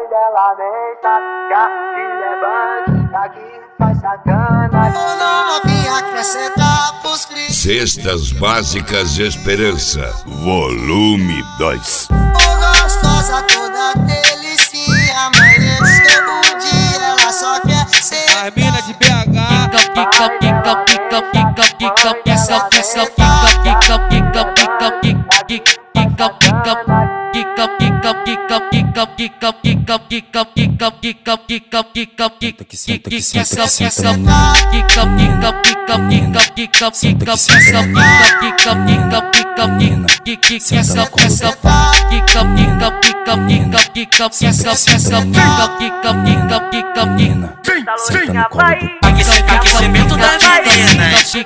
mãe dela nem sabe que a filha é bandida que faz sacanagem. Novinha acrescentar pros cris. Cestas Básicas Esperança, volume 2. Gostosa toda delicinha, amanheceu o dia, ela só quer ser. As mina de BH. Aquecimento da menina,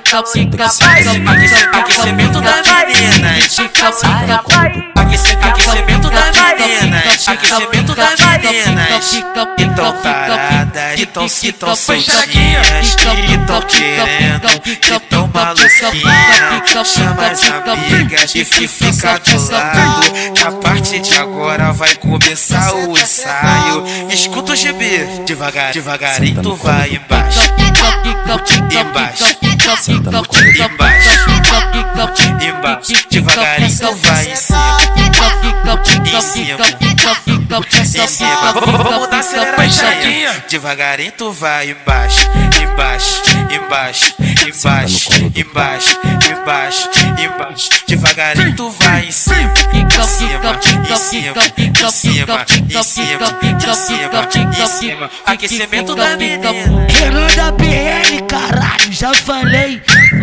aquecimento da menina, aquecimento da menina, aquecimento da menina. Que tão paradas, que tão soltinhas, que tão querendo, que tão maluquinhas. Chama as amigas e fica do lado, que a partir de agora vai começar o ensaio. Escuta o GB, devagarinho tu vai embaixo, embaixo, embaixo, devagarinho tu vai em cima, em cima. Vamos dar aceleradinha. Devagarinho tu vai embaixo, embaixo, embaixo, embaixo, embaixo, embaixo, embaixo. Devagarinho tu vai em cima, em cima, em cima, em cima, em cima, em cima. Aquecimento da menina. Renan da BL, caralho, já falei.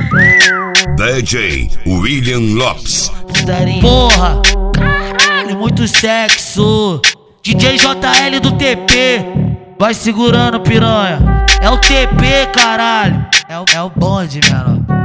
DJ William Lopes. Porra, caralho, muito sexo. DJ JL do TP, vai segurando, piranha. É o TP, caralho. É o bonde, menor.